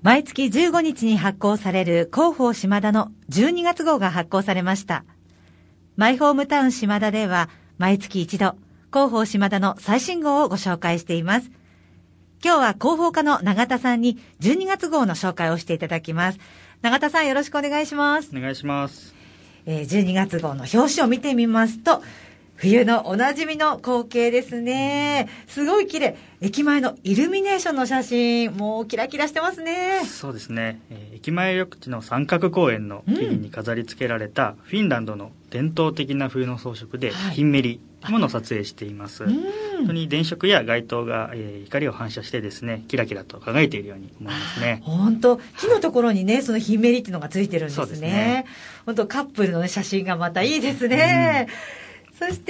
毎月15日に発行される広報島田の12月号が発行されました。マイホームタウン島田では毎月一度広報島田の最新号をご紹介しています。今日は広報課の永田さんに12月号の紹介をしていただきます。永田さん、よろしくお願いします。 お願いします。 12月号の表紙を見てみますと、冬のおなじみの光景ですね。すごい綺麗。駅前のイルミネーションの写真、もうキラキラしてますね。 そうですね。駅前緑地の三角公園の木々に飾り付けられたフィンランドの伝統的な冬の装飾で、ヒンメリというものを撮影しています。本当に電飾や街灯が、光を反射してですね、キラキラと輝いているように思いますね。 本当、木のところにね、そのヒンメリっていうのがついてるんですね。 そうですね。 本当、カップルの、ね、写真がまたいいですね。そして、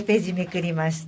ページめくりまして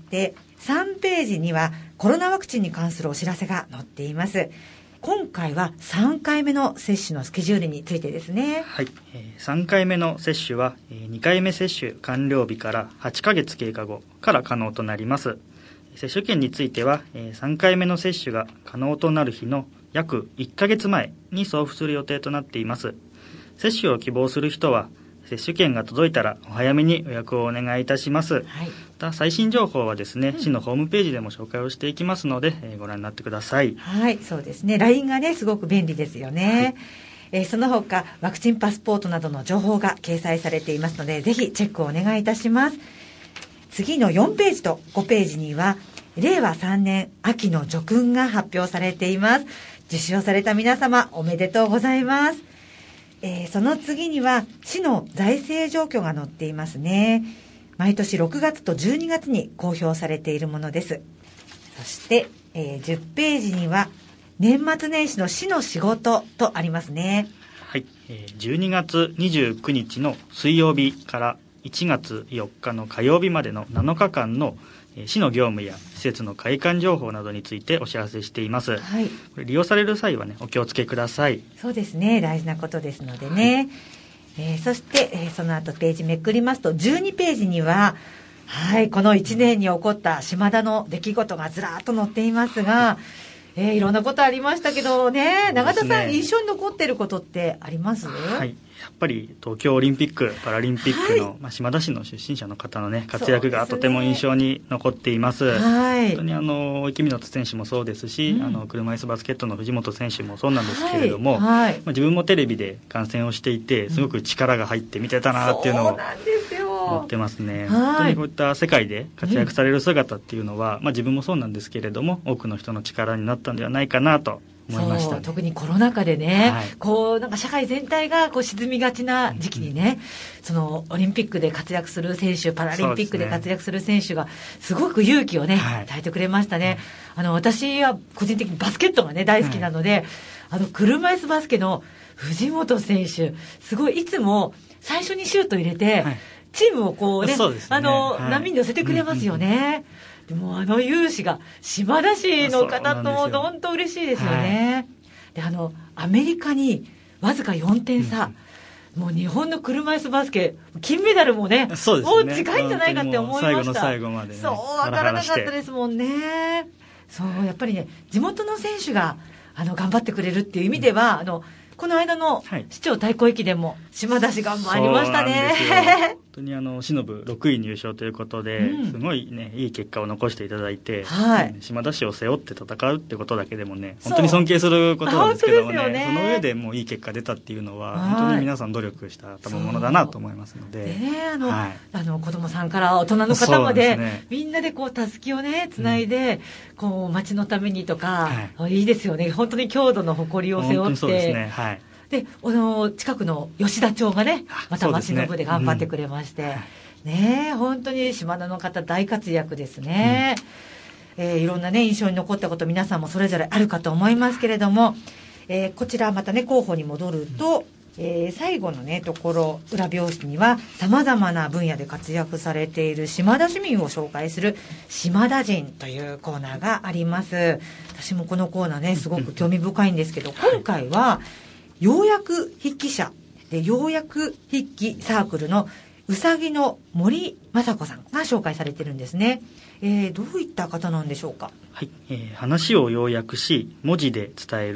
、3ページにはコロナワクチンに関するお知らせが載っています。今回は3回目の接種のスケジュールについてですね。 はい、3回目の接種は2回目接種完了日から8ヶ月経過後から可能となります。接種券については3回目の接種が可能となる日の約1ヶ月前に送付する予定となっています。接種を希望する人は接種券が届いたらお早めに予約をお願いいたします。最新情報はですね、市のホームページでも紹介をしていきますので、ご覧になってください。 はい、そうですね。LINE がね、すごく便利ですよね。その他、ワクチンパスポートなどの情報が掲載されていますので、ぜひチェックをお願いいたします。次の4ページと5ページには、令和3年秋の叙勲が発表されています。受賞された皆様、おめでとうございます。その次には市の財政状況が載っていますね。毎年6月と12月に公表されているものです。そして、10ページには年末年始の市の仕事とありますね。 はい、12月29日の水曜日から1月4日の火曜日までの7日間の市の業務や施設の開館情報などについてお知らせしています。これ利用される際はね、お気をつけください。 そうですね、大事なことですのでね。そして、その後ページめくりますと12ページには、この1年に起こった島田の出来事がずらっと載っていますが、いろんなことありましたけどね、永田さん、印象に残っていることってあります？ はい、やっぱり東京オリンピック・パラリンピックの、島田市の出身者の方のね、活躍がとても印象に残っています。本当に池見選手もそうですし、車椅子バスケットの藤本選手もそうなんですけれども、自分もテレビで観戦をしていて、すごく力が入って見てたなっていうのを思ってますね。本当にこういった世界で活躍される姿っていうのは、自分もそうなんですけれども、多くの人の力になったんではないかなと思いました。 特にコロナ禍でね、なんか社会全体が沈みがちな時期にね、そのオリンピックで活躍する選手、パラリンピックで活躍する選手がすごく勇気をね、与えてくれましたね。私は個人的にバスケットがね大好きなので、車椅子バスケの藤本選手、すごいいつも最初にシュート入れて、チームを波に乗せてくれますよね。でも勇姿が島田市の方とも本当嬉しいですよね。でアメリカにわずか4点差、もう日本の車椅子バスケ金メダルもね、もう近いんじゃないかって思いました。 最後の最後までね、 そう分からなかったですもんね。そうやっぱりね、地元の選手が頑張ってくれるっていう意味では、この間の市長対抗駅伝も島田市頑張りましたね。 本当にしのぶ6位入賞ということで、すごいね、いい結果を残していただいて、島田市を背負って戦うってことだけでもね、本当に尊敬することなんですけどもね、その上でもういい結果出たっていうのは、本当に皆さん努力した賜物だなと思いますので、 子供さんから大人の方まで、みんなでたすきをねつないで、町のためにとか、いいですよね。本当に郷土の誇りを背負って、で近くの吉田町がね、また町の部で頑張ってくれまして、本当に島田の方大活躍ですね。いろんなね印象に残ったこと、皆さんもそれぞれあるかと思いますけれども、こちらまたね候補に戻ると、最後のねところ、裏表紙にはさまざまな分野で活躍されている島田市民を紹介する島田人というコーナーがあります。私もこのコーナーねすごく興味深いんですけど、今回はようやく筆記者でようやく筆記サークルのうさぎの森雅子さんが紹介されてるんですね。どういった方なんでしょうか。 話を要約し文字で伝える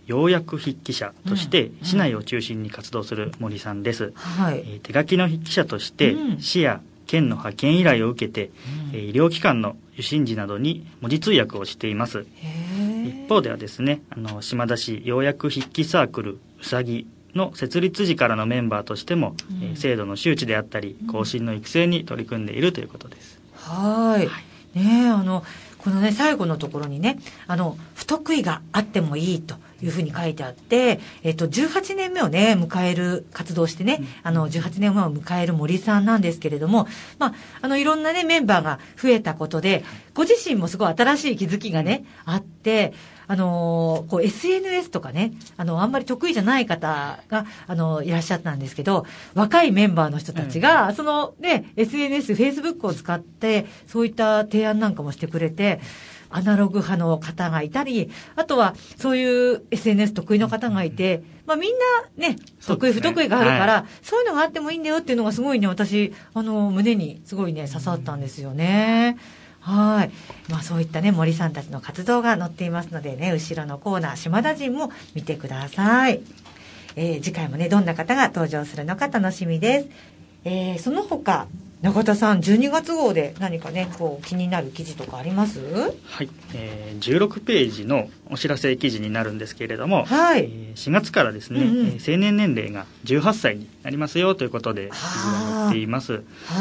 要約筆記者として市内を中心に活動する森さんです、手書きの筆記者として市や県の派遣依頼を受けて、医療機関の受診時などに文字通訳をしています。一方ではですね、島田市要約筆記サークルうさぎの設立時からのメンバーとしても、制度の周知であったり後進の育成に取り組んでいるということです。 ね、このね最後のところにね、不得意があってもいいというふうに書いてあって、18年目をね迎える活動してね、18年目を迎える森さんなんですけれども、いろんなねメンバーが増えたことでご自身もすごい新しい気づきがねあって、SNS とかね、あんまり得意じゃない方が、いらっしゃったんですけど、若いメンバーの人たちが、そのね、SNS、Facebook を使って、そういった提案なんかもしてくれて、アナログ派の方がいたり、あとは、そういう SNS 得意の方がいて、みんなね、得意不得意があるから、そういうのがあってもいいんだよっていうのがすごいね、私、胸にすごいね、刺さったんですよね。そういったね森さんたちの活動が載っていますのでね、後ろのコーナー島田陣も見てください。次回もねどんな方が登場するのか楽しみです。その他永田さん12月号で何かね気になる記事とかあります？ 16ページのお知らせ記事になるんですけれども、4月からですね、成年年齢が18歳になりますよということで記事が載っています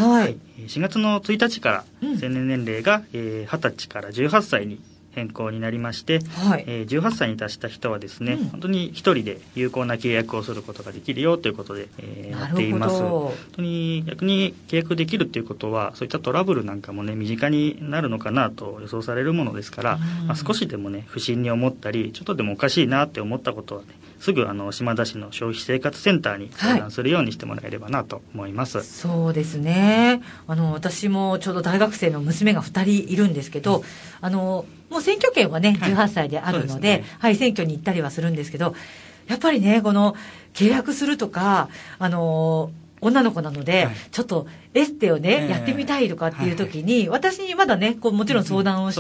。4月の1日から成年年齢が20歳から18歳に変更になりまして、18歳に達した人はですね、本当に一人で有効な契約をすることができるよということで、なっています。本当に逆に契約できるということはそういったトラブルなんかもね身近になるのかなと予想されるものですから、少しでもね不審に思ったりちょっとでもおかしいなって思ったことはね、すぐ島田市の消費生活センターに相談するようにしてもらえればなと思います。 そうですね、私もちょうど大学生の娘が2人いるんですけど、もう選挙権はね18歳であるので、選挙に行ったりはするんですけど、やっぱりねこの契約するとか女の子なので、ちょっとエステをね、やってみたいとかっていう時に、私にまだねもちろん相談をして、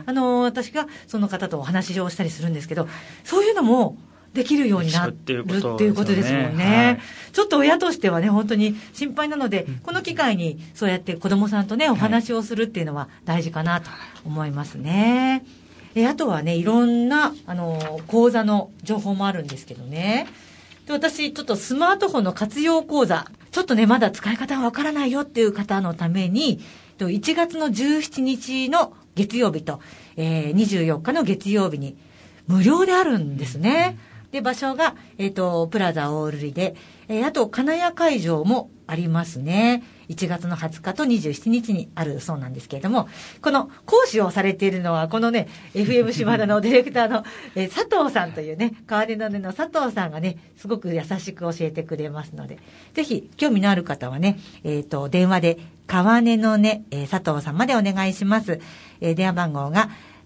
私がその方とお話をしたりするんですけど、そういうのもできるようになるっていうことですもんね。ちょっと親としてはね本当に心配なので、この機会にそうやって子どもさんとねお話をするっていうのは大事かなと思いますね。あとはねいろんな講座の情報もあるんですけどね、で私ちょっとスマートフォンの活用講座ちょっとねまだ使い方がわからないよっていう方のために1月の17日の月曜日と、24日の月曜日に無料であるんですね。で場所が、プラザオールリで、あと金谷会場もありますね。1月の20日と27日にあるそうなんですけれども、この講師をされているのはこのね FM 島田のディレクターの、佐藤さんというね、川根の根の佐藤さんがねすごく優しく教えてくれますので、ぜひ興味のある方はね、電話で川根の根、佐藤さんまでお願いします。電話番号が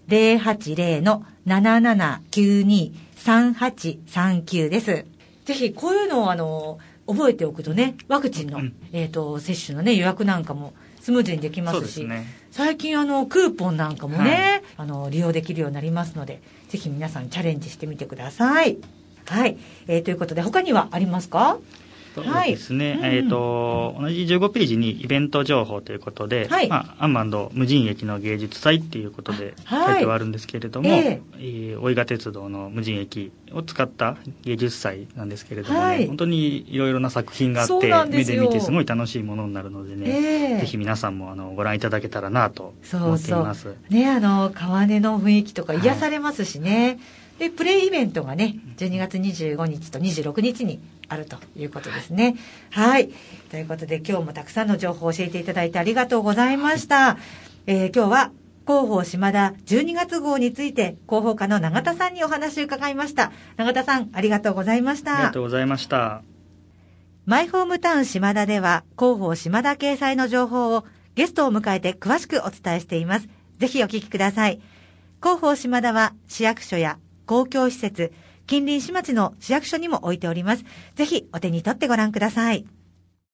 080-7792-3839 です。ぜひこういうのを覚えておくとね、ワクチンの、接種のね予約なんかもスムーズにできますし、最近クーポンなんかもね、利用できるようになりますので、ぜひ皆さんチャレンジしてみてください。ということで他にはありますか？ そうですね、同じ15ページにイベント情報ということで、アンマンド無人駅の芸術祭っていうことで書いてはあるんですけれども、大井川鉄道の無人駅を使った芸術祭なんですけれどもね、本当にいろいろな作品があって目で見てすごい楽しいものになるのでね、ぜひ皆さんもご覧いただけたらなと思っています。 川根の雰囲気とか癒されますしね、でプレイイベントがね12月25日と26日にあるということですね。ということで今日もたくさんの情報を教えていただいてありがとうございました。今日は広報島田12月号について広報課の永田さんにお話を伺いました。永田さんありがとうございました。 ありがとうございました。 マイホームタウン島田では広報島田掲載の情報をゲストを迎えて詳しくお伝えしています。ぜひお聞きください。広報島田は市役所や公共施設、近隣市町の市役所にも置いております。ぜひお手に取ってご覧ください。